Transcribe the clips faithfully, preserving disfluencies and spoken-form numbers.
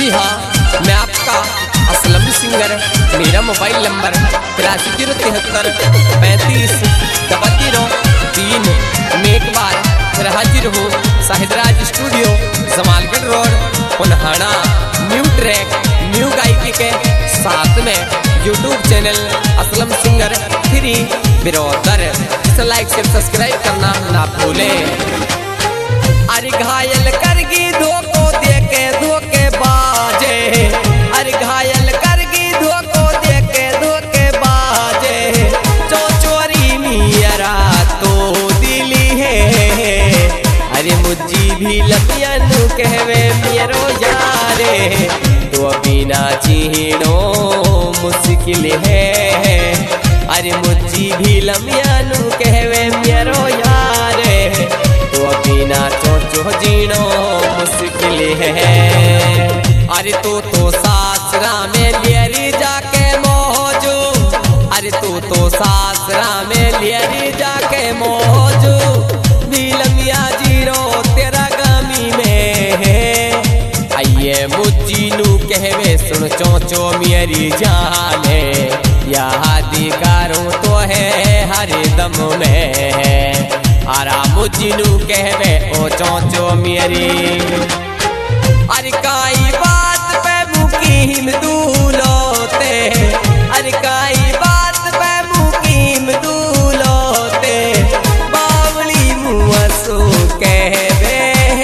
जी हाँ, मैं आपका असलम सिंगर। मेरा मोबाइल नंबर तिरासी जीरो तिहत्तर पैंतीस डबल जीरो तीन। मैं एक बार फिर हाजिर हूँ Shahidraj studio, Jamalgarh road, Punhana. New track, new गायकी के साथ में YouTube channel Aslam singer three brother. इसे लाइक से सब्सक्राइब करना ना भूलें। अरे घायल करगी धोखो देके धोखे बाजे, अरे घायल करगी धोखो देके धोखे बाजे। चो चोरी मियरा तो दिली है, अरे मुझी भी लपियनु कहवे मेरो यारे। तो बिना चीनो मुश्किल है, अरे मुझी भी लमियनु कहवे मेरो यारे। तो बिना चोचो जीनो मुश्किल है। अरे तू तो सासरा में लियरी जाके मौजू, अरे तू तो सासरा में लियरी जाके मौजू। नीलमिया जीरो तेरा गामी में है, आइए मुझीनू कहवे सुन चोचो मेरी जाने। यादी करूँ तो है हर दम में, आरा मुझीनू कहवे ओ चोचो मेरी। अरे काई बात पे मुकीम दूलोते, अरे काई बात पे मुकीम दूलोते। बावली मुआसो कहवे,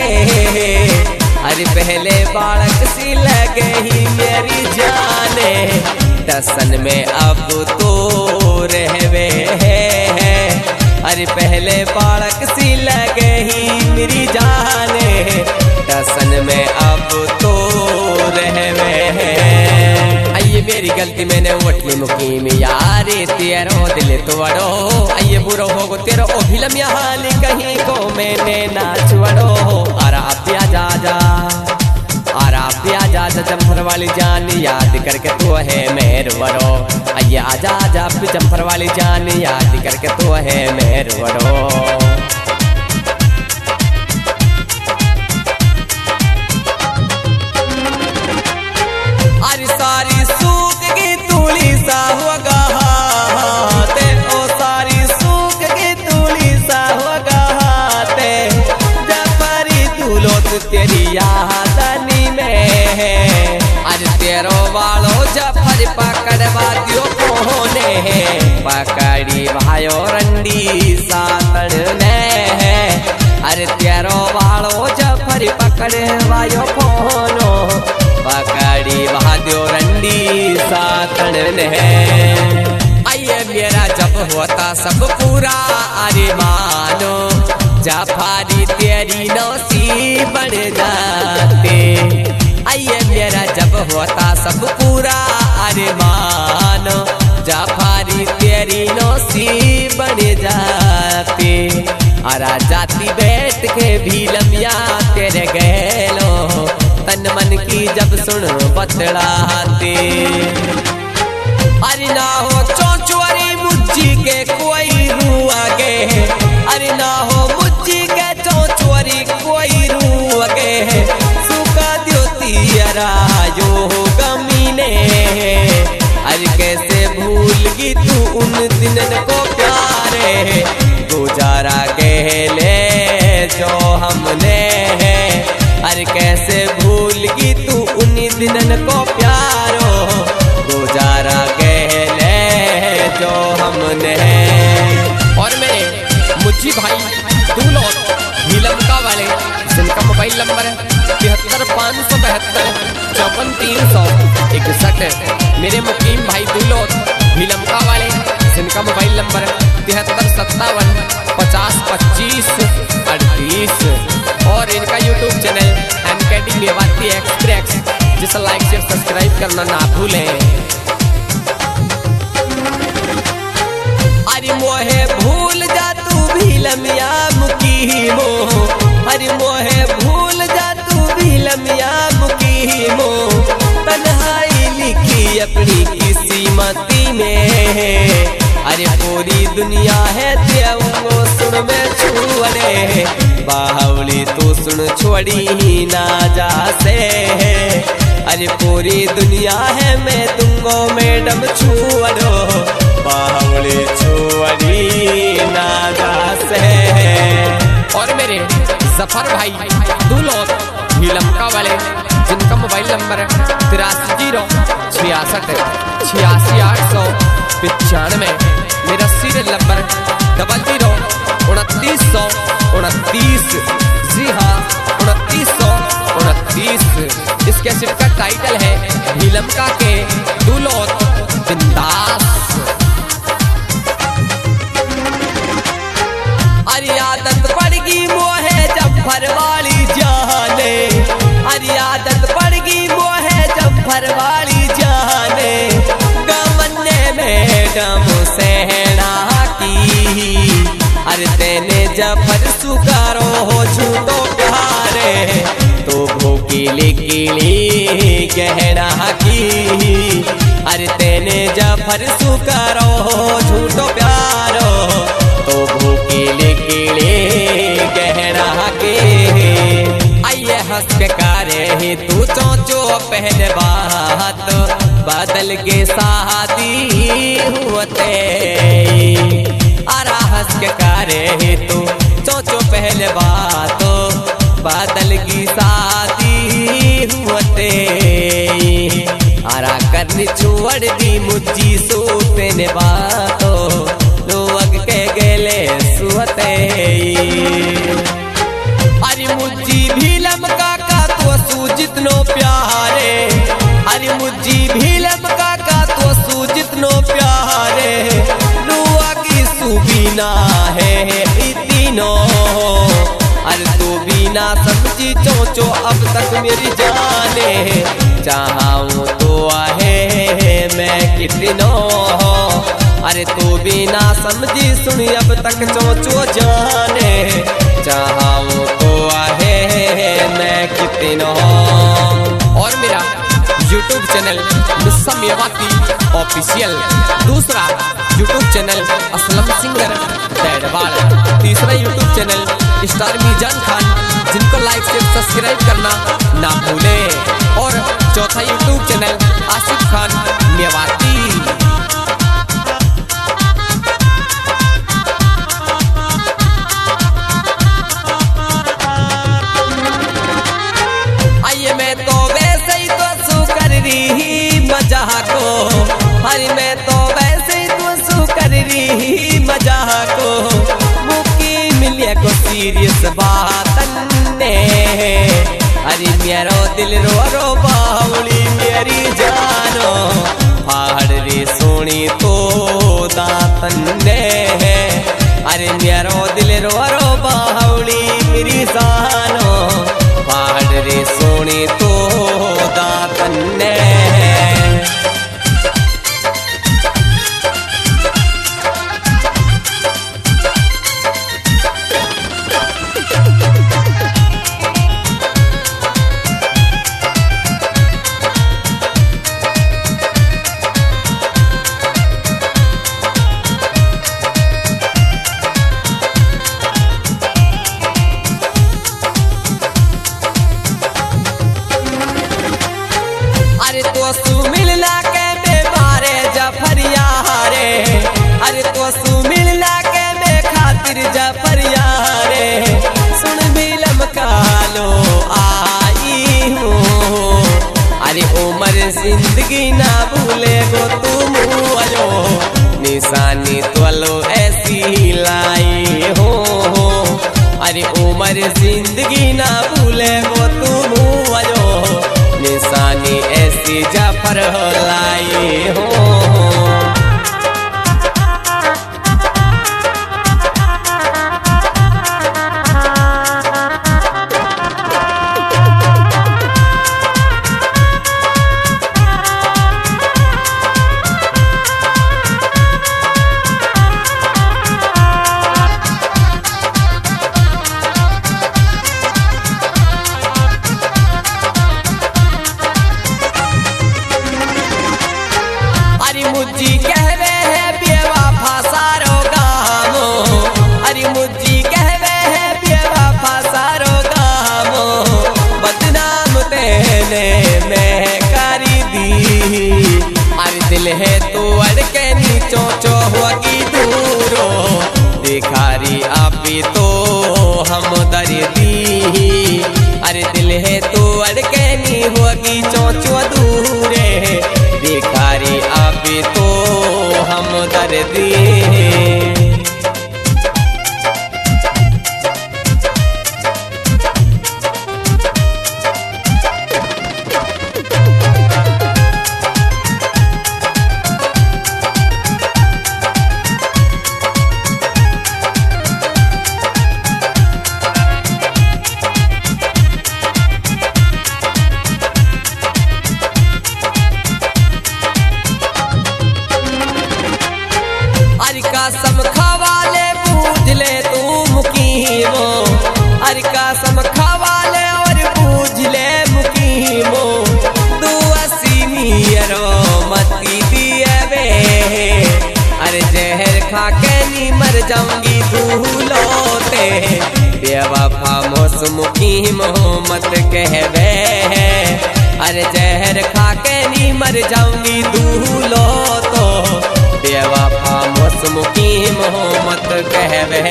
अरे पहले बालक सी लगे ही मेरी जाने। दसन में अब तो रहवे है, अरे पहले बालक सी लगे ही मेरी जाने। दसन में अब तो रहवे है। आइए मेरी गलती मैंने उठली मुकीम यारे, तेरो दिल तोड़ो। आइए बुरो होगो तेरो ओ फिल्म यहाँ कहीं को मैंने ना छोड़ो। आरा प्या जा जा, आरा प्या जा जा जम्फर वाली जान याद करके तो है मेहरवरो। आइए आजा आजा जम्फर वाली जान याद करके तो है मेहरवरो। अरे सारी सूख की तूली सा होगा ते, ओ सारी सूख की तूली सा होगा ते। जफरी दूलो तेरी यादनी में है, अरे तेरो वालो जफर पकड़वा दियो कोने। पकड़ी भायो रंडी सातन ने है, अरे तेरो वालो जफर पकड़वायो कोनो। पकड़ी भादियो रंडी सातन ने। आइए मेरा जब होता सब पूरा, अरे मानो जाफारी तेरी नौसी बन जाते। आइए मेरा जब होता सब पूरा, अरे मानो जाफारी तेरी नौसी बन जाते। अरा जाती बैठ के भी लमिया तेरे गैलो, तन मन की जब सुन बतलाते। अरे ना हो चौचुरी मुझी के कोई रू आगे, अरे ना हो मुझी के चौचुरी कोई रू आगे। सुखा दियो तियरा यो गमीने, अरे कैसे भूलगी तू उन दिनन को प्यारे। गुजारा कहले जो हमने, अरे कैसे भूलगी तू उन दिनन को प्यारो। गुजारा कहले जो हमने। और मेरे मुझी भाई दूलो नीलमका वाले, जिनका मोबाइल नंबर तिहत्तर पाँच सौ बहत्तर चौपन तीन सौ इकसठ। मेरे मुकीम भाई दूलो नीलमका वाले, जिनका मोबाइल नंबर तिहत्तर सत्तावन पचास पच्चीस अड़तीस। और इनका YouTube channel M K D Mewati express, जिसे लाइक शेयर सब्सक्राइब करना ना भूलें। अरे मोहे भूल जा तू भी लमिया मुकीमो, अरे मोहे भूल जा तू भी लमिया मुकीमो। तन्हाई लिखी अपनी किस्मती में, अरे पूरी दुनिया है देवो सुन में छुअरे। बावली तू सुन छोड़ी ना जा से, अरे पूरी दुनिया है मैं तुमको मैडम छुअरो बावली छुअरी नादा से। और मेरे जफर भाई दुलोक लमका वाले जिनका मोबाइल नंबर तिरासी जीरो छियासठ छियासी आठ सौ पचानवे, मेरा सीरियल नंबर डबल जीरो उनतीस सौ उनतीस, जी हाँ उनतीस सौ उनतीस। इस कैसेट का टाइटल है भीलमका के दुलोक बिंदास। अरे आदत पड़गी मोहे जफर वाली जाने, अरे आदत पड़गी मोहे जफर वाली जाने, गमने मैडम सहना की। अरे तेने जफर सुकारो हो झूठो प्यारे तो भूकीली कीली गहना की। अरे तेने जफर सुकारो हो झूठो प्यारो तो भूकीली कीली गहना की। आइए हंस के कारे ही तू चोचो पहले बात बदल के शादी हुते। अरा हंस के कारे ही तू चोचो पहले बात बदल की शादी हुते। आरा करनी छोड़ दी मुझी सूते ने बातो लोग के गेले सुहते। अरे मुझी भीलम काका तो सूजित नो प्यारे, अरे मुझी भीलम काका तो सूजित नो प्यारे, रुआ की सुबीना है इतनो। अरे तू बिना समझी चोचो अब तक मेरी जाने, चाहूं तो आहे मैं कितनो। अरे तू बिना समझी सुनी अब तक चोचो जाने, चाहूं तो आहे मैं कितनो। और मेरा यूट्यूब चैनल मिस्सम्यवाती ऑफिशियल, दूसरा YouTube channel Aslam singer Dadwal, तीसरा YouTube channel star Meezan Khan, जिनको लाइक से सब्सक्राइब करना ना भूले। और चौथा यूट्यूब चैनल आसिफ खान मेवाती। आइए मैं तो वैसे ही तो सु कर रही मजा को, अरे मैं तो वैसे ही तो सु कर रही मजा को, मुकी मिलिया को सीरियस बात ने। अरे मेरा दिल रो रो बावली मेरी जानो, फाड़ रे सोनी तो दातन ने। अरे मेरा दिल रो रो बावली मेरी जानो, फाड़ रे सोनी तो दातन ने। अरे तो सु मिलना के में मारे जफरिया रे, अरे तो सु मिलना के में खातिर जफरिया रे, सुन बिलम कालो आई हूँ। अरे उम्र जिंदगी ना भूले गो तुम आयो, निशानी तोलो ऐसी लाई हो। अरे उम्र जिंदगी ना भूले गो तुम आयो, निशानी ऐसी जफर लाई हो। मुझी कहवे है बेवफा सारो गामो, अरे मुझी कहवे है बेवफा सारो गामो, बदनाम तेने में दिल है तो अड़के नीचो चो होगी दूरो भिखारी आपी तो हम दर्दी। अरे दिल है तो अड़के नी होगी चोचो दूरे भिखारी आपी तो हम दर्दी। कसम खवाले बूझ ले तू मुकीमो। अरे कसम खवाले और बूझ ले मुकीमो। तू असीनियरो मती दिए वे। अरे जहर खा के नी मर जाऊंगी भूलोते बेवफा मोस मुकीमो मत कहवे। अरे जहर खा के नी मर जाऊंगी धूलो तो बेवफा मोस मुकीम मत कहवे।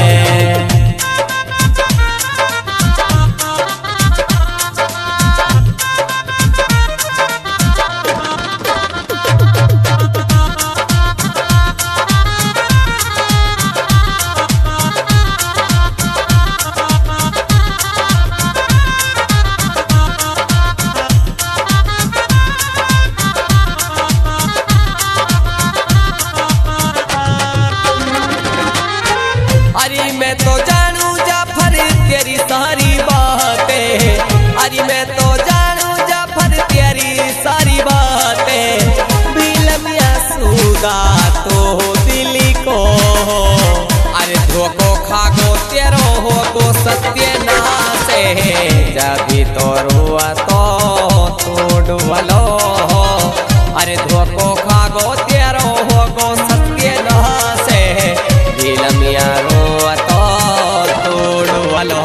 अरे मैं तो जानू जाफर तेरी सारी बातें। अरे मैं तो जानू जाफर तेरी सारी बातें। बिलमिया सूगा तो दिली को। अरे धोखो खागो तेरो हो गो सत्य नासे जब तो रुआ तो तोड़ वालो। अरे धोखो खागो तेरो हो गो सत्य नासे बिलमिया रो तो तोड़ वालो।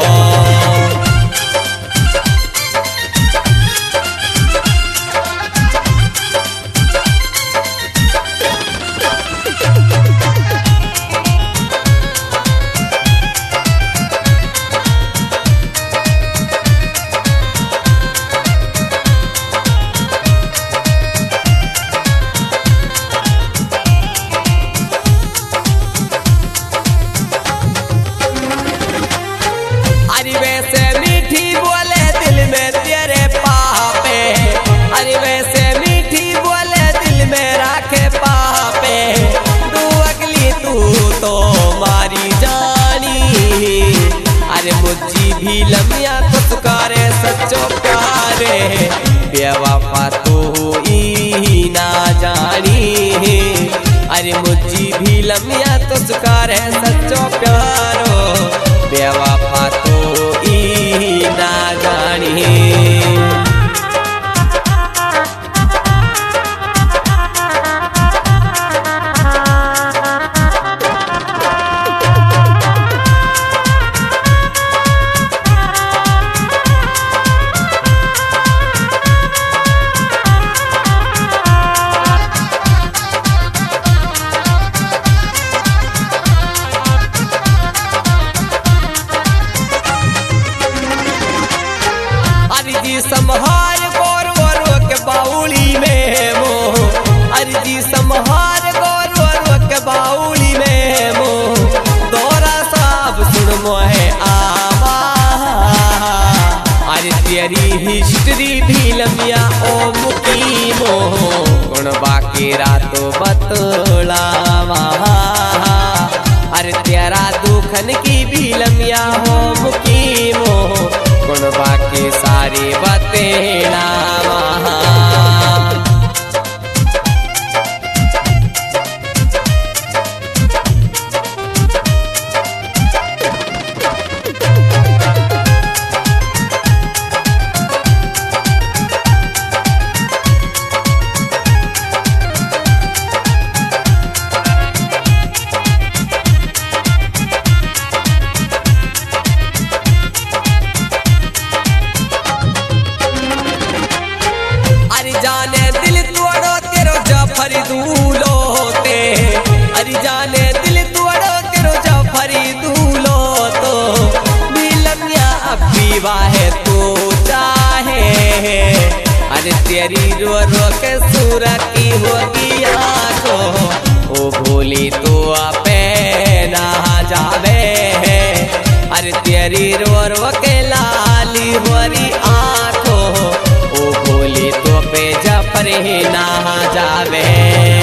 अरे वैसे मीठी बोले दिल में तेरे पापे। अरे वैसे मीठी बोले दिल में राखे पापे। तू अगली तू तो मारी जानी। अरे मुझी भी लमिया तो तुकारे सच्चो प्यारे बेवफा तू ही ना जानी। अरे मुझी भी लमिया तो तुकारे सच्चो प्यारो बेवफा तो ई ना जानी। जी संहार गोर गोर के बाउली में मो। अरे जी संहार गोर गोर के बाउली में मो। दोरा साहब सुन मोहे आवा। अरे तेरी हिस्ट्री भी लमिया ओ मुकीमो गुण बाकी रातो बतलावा। अरे तेरा दुखन की भी लमिया हो मुकीमो गुण बाकी सारी बातें नामा। अरे जाने दिल तोड़ो तेरो जफरी दूलो तो बिलमिया अबीवा है तू चाहे अरे तेरी रो रो के सुर की होगी आंखो ओ भोली तो पे ना जावे अरे तेरी रो रो के लाली होरी आंखो ओ भोली तो पे जफरी ना जावे।